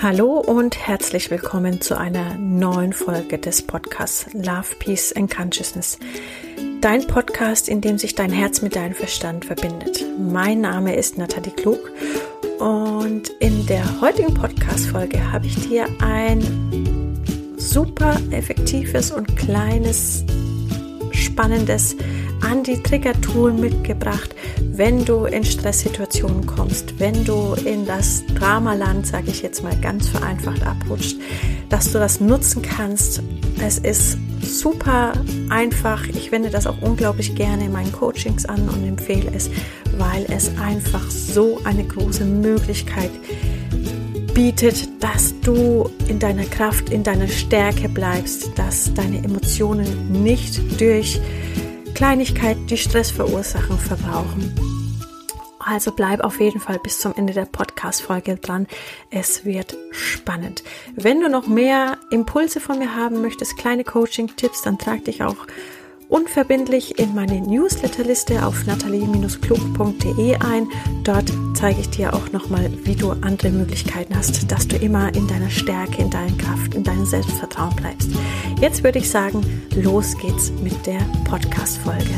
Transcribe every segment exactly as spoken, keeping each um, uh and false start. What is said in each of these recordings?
Hallo und herzlich willkommen zu einer neuen Folge des Podcasts Love, Peace and Consciousness. Dein Podcast, in dem sich dein Herz mit deinem Verstand verbindet. Mein Name ist Nathalie Klug und in der heutigen Podcast-Folge habe ich dir ein super effektives und kleines, spannendes Anti-Trigger-Tool mitgebracht, wenn du in Stresssituationen kommst, wenn du in das Dramaland, sage ich jetzt mal ganz vereinfacht, abrutscht, dass du das nutzen kannst. Es ist super einfach. Ich wende das auch unglaublich gerne in meinen Coachings an und empfehle es, weil es einfach so eine große Möglichkeit bietet, dass du in deiner Kraft, in deiner Stärke bleibst, dass deine Emotionen nicht durch Kleinigkeiten, die Stress verursachen, verbrauchen. Also bleib auf jeden Fall bis zum Ende der Podcast-Folge dran. Es wird spannend. Wenn du noch mehr Impulse von mir haben möchtest, kleine Coaching-Tipps, dann trag dich auch unverbindlich in meine Newsletterliste auf nathalie klug punkt de ein. Dort zeige ich dir auch nochmal, wie du andere Möglichkeiten hast, dass du immer in deiner Stärke, in deiner Kraft, in deinem Selbstvertrauen bleibst. Jetzt würde ich sagen, los geht's mit der Podcast-Folge.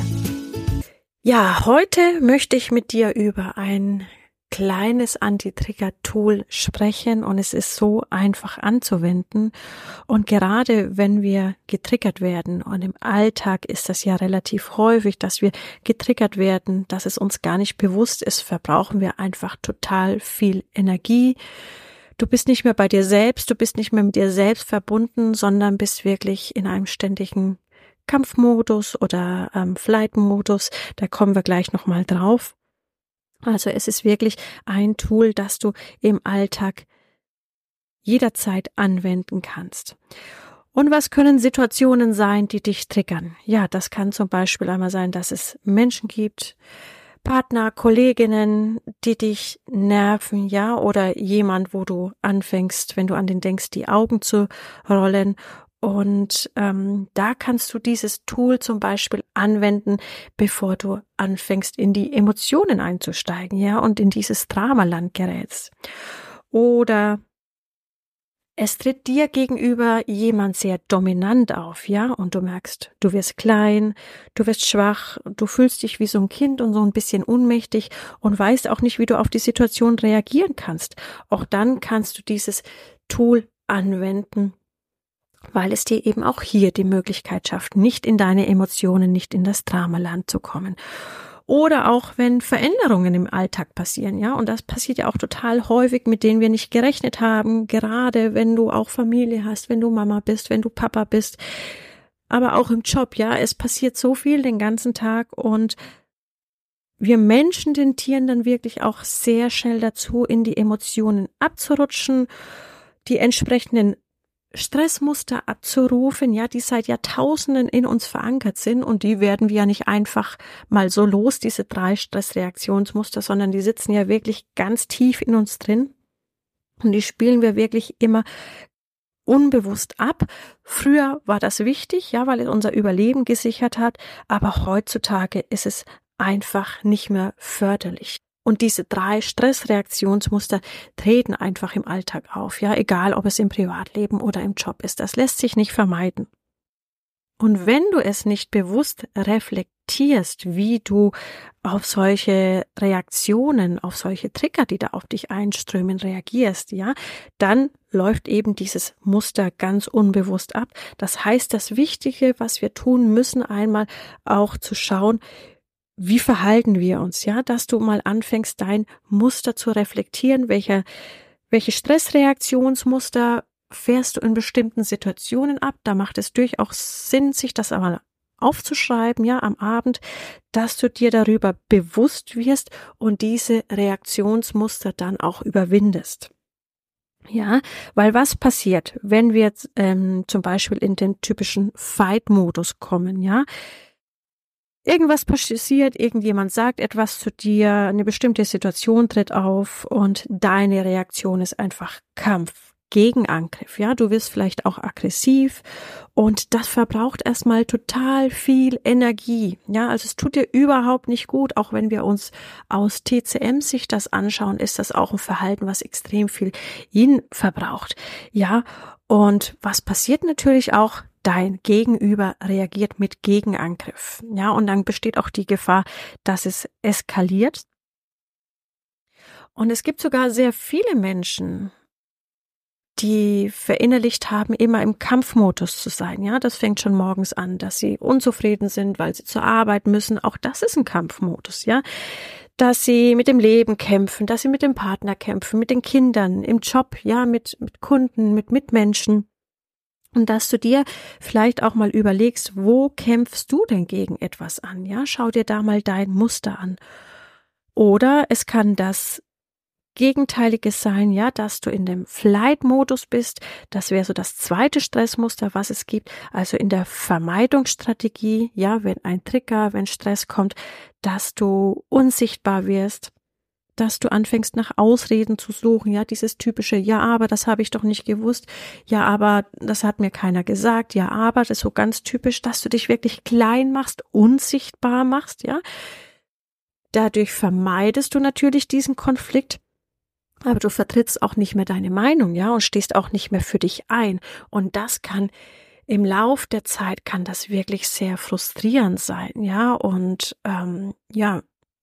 Ja, heute möchte ich mit dir über ein kleines Anti-Trigger-Tool sprechen und es ist so einfach anzuwenden. Und gerade wenn wir getriggert werden und im Alltag ist das ja relativ häufig, dass wir getriggert werden, dass es uns gar nicht bewusst ist, verbrauchen wir einfach total viel Energie. Du bist nicht mehr bei dir selbst, du bist nicht mehr mit dir selbst verbunden, sondern bist wirklich in einem ständigen Kampfmodus oder ähm, Flight-Modus. Da kommen wir gleich nochmal drauf. Also es ist wirklich ein Tool, das du im Alltag jederzeit anwenden kannst. Und was können Situationen sein, die dich triggern? Ja, das kann zum Beispiel einmal sein, dass es Menschen gibt, Partner, Kolleginnen, die dich nerven, ja, oder jemand, wo du anfängst, wenn du an den denkst, die Augen zu rollen. Und ähm, da kannst du dieses Tool zum Beispiel anwenden, bevor du anfängst, in die Emotionen einzusteigen, ja, und in dieses Dramaland gerätst. Oder es tritt dir gegenüber jemand sehr dominant auf, ja, und du merkst, du wirst klein, du wirst schwach, du fühlst dich wie so ein Kind und so ein bisschen ohnmächtig und weißt auch nicht, wie du auf die Situation reagieren kannst. Auch dann kannst du dieses Tool anwenden, weil es dir eben auch hier die Möglichkeit schafft, nicht in deine Emotionen, nicht in das Dramaland zu kommen. Oder auch wenn Veränderungen im Alltag passieren, ja, und das passiert ja auch total häufig, mit denen wir nicht gerechnet haben, gerade wenn du auch Familie hast, wenn du Mama bist, wenn du Papa bist, aber auch im Job, ja, es passiert so viel den ganzen Tag und wir Menschen tendieren dann wirklich auch sehr schnell dazu, in die Emotionen abzurutschen, die entsprechenden Stressmuster abzurufen, ja, die seit Jahrtausenden in uns verankert sind und die werden wir ja nicht einfach mal so los, diese drei Stressreaktionsmuster, sondern die sitzen ja wirklich ganz tief in uns drin und die spielen wir wirklich immer unbewusst ab. Früher war das wichtig, ja, weil es unser Überleben gesichert hat, aber heutzutage ist es einfach nicht mehr förderlich. Und diese drei Stressreaktionsmuster treten einfach im Alltag auf, ja, egal ob es im Privatleben oder im Job ist. Das lässt sich nicht vermeiden. Und wenn du es nicht bewusst reflektierst, wie du auf solche Reaktionen, auf solche Trigger, die da auf dich einströmen, reagierst, ja, dann läuft eben dieses Muster ganz unbewusst ab. Das heißt, das Wichtige, was wir tun müssen, einmal auch zu schauen, wie verhalten wir uns, ja, dass du mal anfängst, dein Muster zu reflektieren, welche, welche Stressreaktionsmuster fährst du in bestimmten Situationen ab, da macht es durchaus Sinn, sich das einmal aufzuschreiben, ja, am Abend, dass du dir darüber bewusst wirst und diese Reaktionsmuster dann auch überwindest. Ja, weil was passiert, wenn wir jetzt ähm, zum Beispiel in den typischen Fight-Modus kommen, ja, irgendwas passiert, irgendjemand sagt etwas zu dir, eine bestimmte Situation tritt auf und deine Reaktion ist einfach Kampf, Gegenangriff. Ja, du wirst vielleicht auch aggressiv und das verbraucht erstmal total viel Energie. Ja, also es tut dir überhaupt nicht gut. Auch wenn wir uns aus T C M-Sicht das anschauen, ist das auch ein Verhalten, was extrem viel Yin verbraucht. Ja, und was passiert natürlich auch? Dein Gegenüber reagiert mit Gegenangriff. Ja, und dann besteht auch die Gefahr, dass es eskaliert. Und es gibt sogar sehr viele Menschen, die verinnerlicht haben, immer im Kampfmodus zu sein. Ja, das fängt schon morgens an, dass sie unzufrieden sind, weil sie zur Arbeit müssen. Auch das ist ein Kampfmodus, ja. Dass sie mit dem Leben kämpfen, dass sie mit dem Partner kämpfen, mit den Kindern, im Job, ja, mit, mit Kunden, mit Mitmenschen. Und dass du dir vielleicht auch mal überlegst, wo kämpfst du denn gegen etwas an? Ja, schau dir da mal dein Muster an. Oder es kann das Gegenteiliges sein, ja, dass du in dem Flight-Modus bist. Das wäre so das zweite Stressmuster, was es gibt. Also in der Vermeidungsstrategie, ja, wenn ein Trigger, wenn Stress kommt, dass du unsichtbar wirst, dass du anfängst nach Ausreden zu suchen, ja, dieses typische, ja, aber das habe ich doch nicht gewusst, ja, aber das hat mir keiner gesagt, ja, aber das ist so ganz typisch, dass du dich wirklich klein machst, unsichtbar machst, ja. Dadurch vermeidest du natürlich diesen Konflikt. Aber du vertrittst auch nicht mehr deine Meinung, ja, und stehst auch nicht mehr für dich ein. Und das kann im Lauf der Zeit kann das wirklich sehr frustrierend sein, ja, und ähm, ja,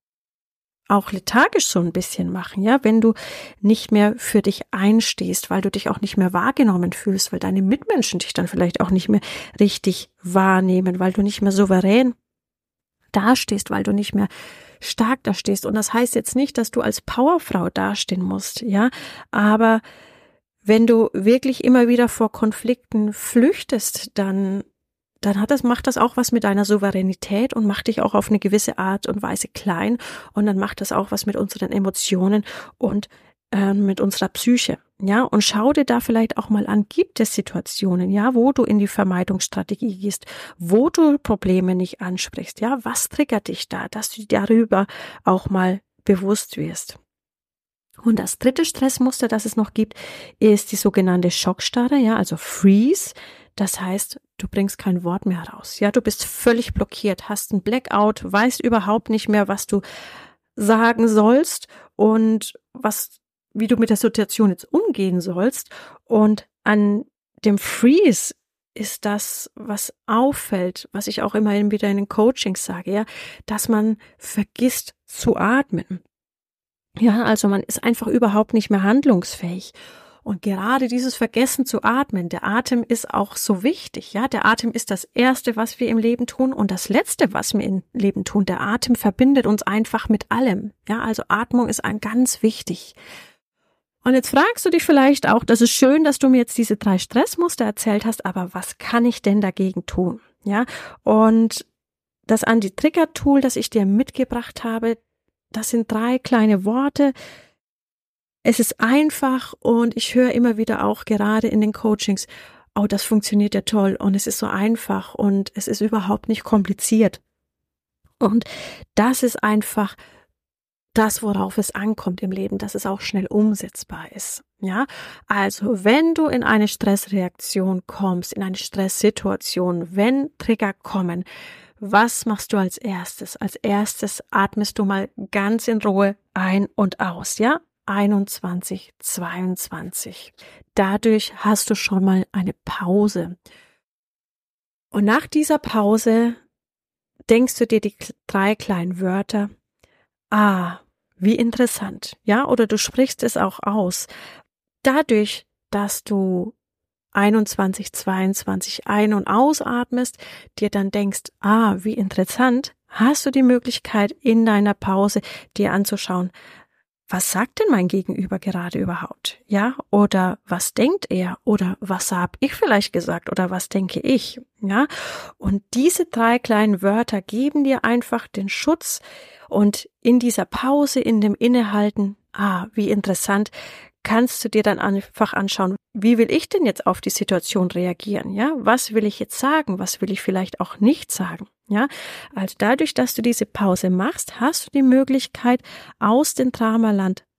auch lethargisch so ein bisschen machen, ja, wenn du nicht mehr für dich einstehst, weil du dich auch nicht mehr wahrgenommen fühlst, weil deine Mitmenschen dich dann vielleicht auch nicht mehr richtig wahrnehmen, weil du nicht mehr souverän dastehst, weil du nicht mehr stark dastehst. Und das heißt jetzt nicht, dass du als Powerfrau dastehen musst, ja, aber wenn du wirklich immer wieder vor Konflikten flüchtest, dann dann hat das, macht das auch was mit deiner Souveränität und macht dich auch auf eine gewisse Art und Weise klein, und dann macht das auch was mit unseren Emotionen und äh, mit unserer Psyche. Ja, und schau dir da vielleicht auch mal an, gibt es Situationen, ja, wo du in die Vermeidungsstrategie gehst, wo du Probleme nicht ansprichst, ja, was triggert dich da, dass du dir darüber auch mal bewusst wirst. Und das dritte Stressmuster, das es noch gibt, ist die sogenannte Schockstarre, ja, also Freeze. Das heißt, du bringst kein Wort mehr raus, ja, du bist völlig blockiert, hast einen Blackout, weißt überhaupt nicht mehr, was du sagen sollst und was wie du mit der Situation jetzt umgehen sollst. Und an dem Freeze ist das, was auffällt, was ich auch immer wieder in den Coachings sage, ja, dass man vergisst zu atmen. Ja, also man ist einfach überhaupt nicht mehr handlungsfähig. Und gerade dieses Vergessen zu atmen, der Atem ist auch so wichtig, ja, der Atem ist das Erste, was wir im Leben tun, und das Letzte, was wir im Leben tun. Der Atem verbindet uns einfach mit allem, ja, also Atmung ist ein ganz wichtig. Und jetzt fragst du dich vielleicht auch, das ist schön, dass du mir jetzt diese drei Stressmuster erzählt hast, aber was kann ich denn dagegen tun? Ja, und das Anti-Trigger-Tool, das ich dir mitgebracht habe, das sind drei kleine Worte. Es ist einfach, und ich höre immer wieder auch gerade in den Coachings, oh, das funktioniert ja toll und es ist so einfach und es ist überhaupt nicht kompliziert. Und das ist einfach das, worauf es ankommt im Leben, dass es auch schnell umsetzbar ist. Ja, also wenn du in eine Stressreaktion kommst, in eine Stresssituation, wenn Trigger kommen, was machst du als erstes? Als erstes atmest du mal ganz in Ruhe ein und aus, ja? einundzwanzig, zweiundzwanzig. Dadurch hast du schon mal eine Pause. Und nach dieser Pause denkst du dir die drei kleinen Wörter, ah, wie interessant, ja, oder du sprichst es auch aus. Dadurch, dass du einundzwanzig, zweiundzwanzig ein- und ausatmest, dir dann denkst, ah, wie interessant, hast du die Möglichkeit in deiner Pause dir anzuschauen, was sagt denn mein Gegenüber gerade überhaupt? Ja, oder was denkt er? Oder was habe ich vielleicht gesagt? Oder was denke ich? Ja, und diese drei kleinen Wörter geben dir einfach den Schutz, und in dieser Pause, in dem Innehalten, ah, wie interessant, kannst du dir dann einfach anschauen, wie will ich denn jetzt auf die Situation reagieren? Ja, was will ich jetzt sagen? Was will ich vielleicht auch nicht sagen? Ja, also dadurch, dass du diese Pause machst, hast du die Möglichkeit, aus dem Dramaland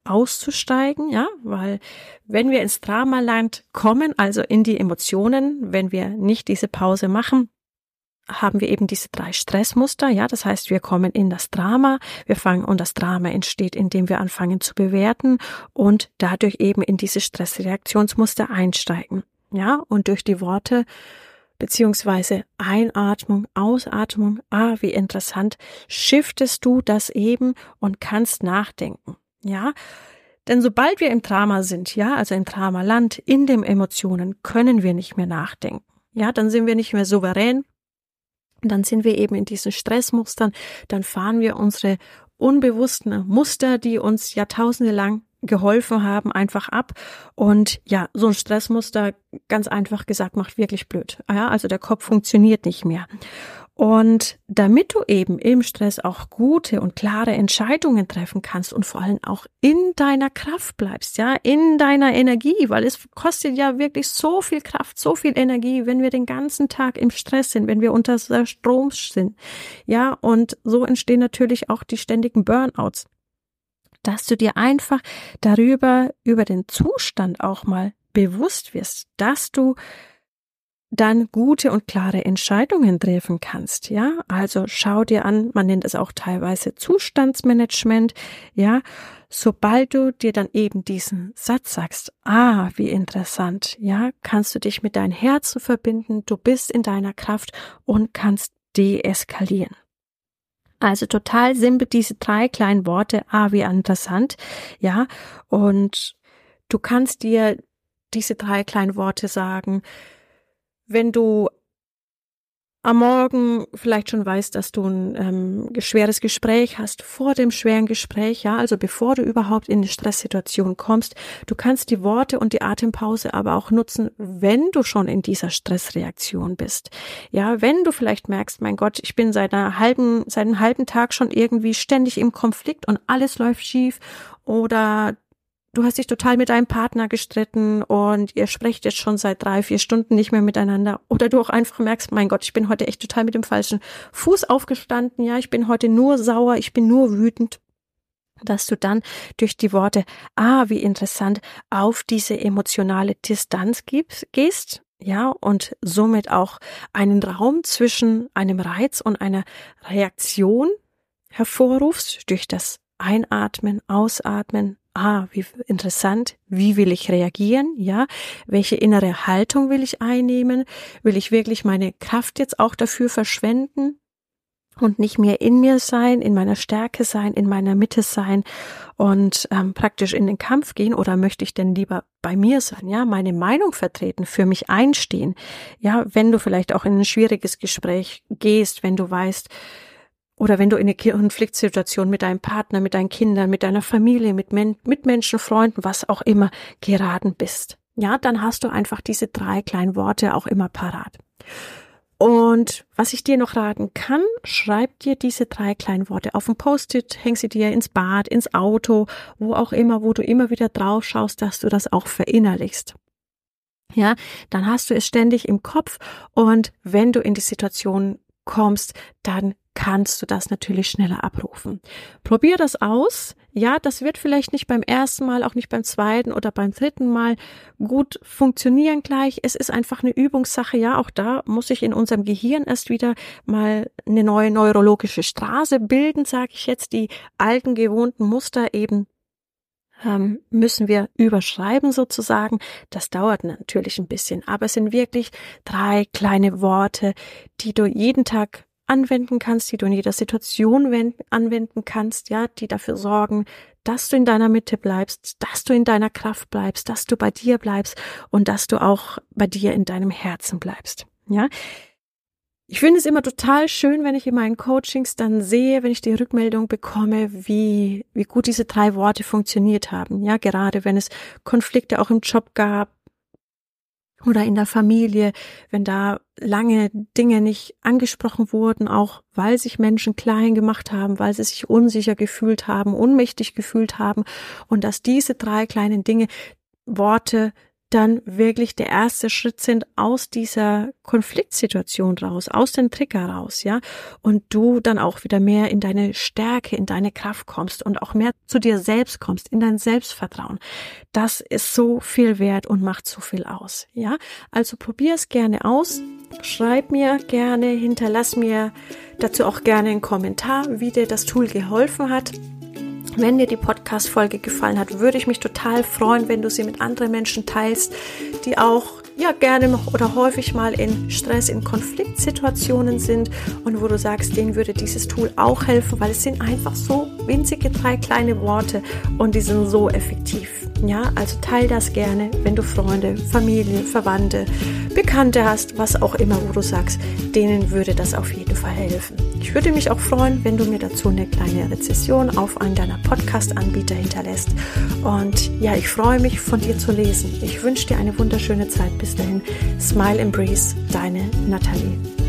auszusteigen, ja, weil wenn wir ins Dramaland kommen, also in die Emotionen, wenn wir nicht diese Pause machen, haben wir eben diese drei Stressmuster, ja, das heißt, wir kommen in das Drama, wir fangen, und das Drama entsteht, indem wir anfangen zu bewerten und dadurch eben in diese Stressreaktionsmuster einsteigen, ja, und durch die Worte beziehungsweise Einatmung, Ausatmung, ah, wie interessant, shiftest du das eben und kannst nachdenken, ja, denn sobald wir im Drama sind, ja, also im Dramaland, in den Emotionen, können wir nicht mehr nachdenken, ja, dann sind wir nicht mehr souverän. Dann sind wir eben in diesen Stressmustern, dann fahren wir unsere unbewussten Muster, die uns jahrtausende lang geholfen haben, einfach ab. Und ja, so ein Stressmuster, ganz einfach gesagt, macht wirklich blöd. Ja, also der Kopf funktioniert nicht mehr. Und damit du eben im Stress auch gute und klare Entscheidungen treffen kannst und vor allem auch in deiner Kraft bleibst, ja, in deiner Energie, weil es kostet ja wirklich so viel Kraft, so viel Energie, wenn wir den ganzen Tag im Stress sind, wenn wir unter Strom sind, ja, und so entstehen natürlich auch die ständigen Burnouts, dass du dir einfach darüber, über den Zustand auch mal bewusst wirst, dass du dann gute und klare Entscheidungen treffen kannst, ja, also schau dir an, man nennt es auch teilweise Zustandsmanagement, ja, sobald du dir dann eben diesen Satz sagst, ah, wie interessant, ja, kannst du dich mit deinem Herzen verbinden, du bist in deiner Kraft und kannst deeskalieren. Also total simpel, diese drei kleinen Worte, ah, wie interessant, ja, und du kannst dir diese drei kleinen Worte sagen, wenn du am Morgen vielleicht schon weißt, dass du ein ähm, schweres Gespräch hast, vor dem schweren Gespräch, ja, also bevor du überhaupt in eine Stresssituation kommst, du kannst die Worte und die Atempause aber auch nutzen, wenn du schon in dieser Stressreaktion bist. Ja, wenn du vielleicht merkst, mein Gott, ich bin seit einer halben, seit einem halben Tag schon irgendwie ständig im Konflikt und alles läuft schief, oder du hast dich total mit deinem Partner gestritten und ihr sprecht jetzt schon seit drei, vier Stunden nicht mehr miteinander. Oder du auch einfach merkst, mein Gott, ich bin heute echt total mit dem falschen Fuß aufgestanden. Ja, ich bin heute nur sauer, ich bin nur wütend. Dass du dann durch die Worte, ah, wie interessant, auf diese emotionale Distanz gibst, gehst. Ja, und somit auch einen Raum zwischen einem Reiz und einer Reaktion hervorrufst durch das Einatmen, Ausatmen. Ah, wie interessant, wie will ich reagieren, ja, welche innere Haltung will ich einnehmen, will ich wirklich meine Kraft jetzt auch dafür verschwenden und nicht mehr in mir sein, in meiner Stärke sein, in meiner Mitte sein und ähm, praktisch in den Kampf gehen, oder möchte ich denn lieber bei mir sein, ja, meine Meinung vertreten, für mich einstehen, ja, wenn du vielleicht auch in ein schwieriges Gespräch gehst, wenn du weißt, oder wenn du in eine Konfliktsituation mit deinem Partner, mit deinen Kindern, mit deiner Familie, mit Men- Mitmenschen, Freunden, was auch immer geraten bist. Ja, dann hast du einfach diese drei kleinen Worte auch immer parat. Und was ich dir noch raten kann, schreib dir diese drei kleinen Worte auf ein Post-it, häng sie dir ins Bad, ins Auto, wo auch immer, wo du immer wieder drauf schaust, dass du das auch verinnerlichst. Ja, dann hast du es ständig im Kopf, und wenn du in die Situation kommst, dann kannst du das natürlich schneller abrufen. Probier das aus. Ja, das wird vielleicht nicht beim ersten Mal, auch nicht beim zweiten oder beim dritten Mal gut funktionieren gleich. Es ist einfach eine Übungssache. Ja, auch da muss sich in unserem Gehirn erst wieder mal eine neue neurologische Straße bilden, sage ich jetzt. Die alten gewohnten Muster eben ähm, müssen wir überschreiben sozusagen. Das dauert natürlich ein bisschen, aber es sind wirklich drei kleine Worte, die du jeden Tag anwenden kannst, die du in jeder Situation wenden, anwenden kannst, ja, die dafür sorgen, dass du in deiner Mitte bleibst, dass du in deiner Kraft bleibst, dass du bei dir bleibst und dass du auch bei dir in deinem Herzen bleibst, ja. Ich finde es immer total schön, wenn ich in meinen Coachings dann sehe, wenn ich die Rückmeldung bekomme, wie, wie gut diese drei Worte funktioniert haben, ja, gerade wenn es Konflikte auch im Job gab, oder in der Familie, wenn da lange Dinge nicht angesprochen wurden, auch weil sich Menschen klein gemacht haben, weil sie sich unsicher gefühlt haben, ohnmächtig gefühlt haben, und dass diese drei kleinen Dinge, Worte dann wirklich der erste Schritt sind aus dieser Konfliktsituation raus, aus dem Trigger raus, ja, und du dann auch wieder mehr in deine Stärke, in deine Kraft kommst und auch mehr zu dir selbst kommst, in dein Selbstvertrauen. Das ist so viel wert und macht so viel aus, ja. Also probier es gerne aus, schreib mir gerne, hinterlass mir dazu auch gerne einen Kommentar, wie dir das Tool geholfen hat. Wenn dir die Podcast-Folge gefallen hat, würde ich mich total freuen, wenn du sie mit anderen Menschen teilst, die auch ja gerne noch oder häufig mal in Stress, in Konfliktsituationen sind und wo du sagst, denen würde dieses Tool auch helfen, weil es sind einfach so winzige drei kleine Worte und die sind so effektiv. Ja, also teil das gerne, wenn du Freunde, Familie, Verwandte, Bekannte hast, was auch immer, wo du sagst, denen würde das auf jeden Fall helfen. Ich würde mich auch freuen, wenn du mir dazu eine kleine Rezession auf einen deiner Podcast-Anbieter hinterlässt. Und ja, ich freue mich, von dir zu lesen. Ich wünsche dir eine wunderschöne Zeit. Bis dahin, Smile and Breeze, deine Nathalie.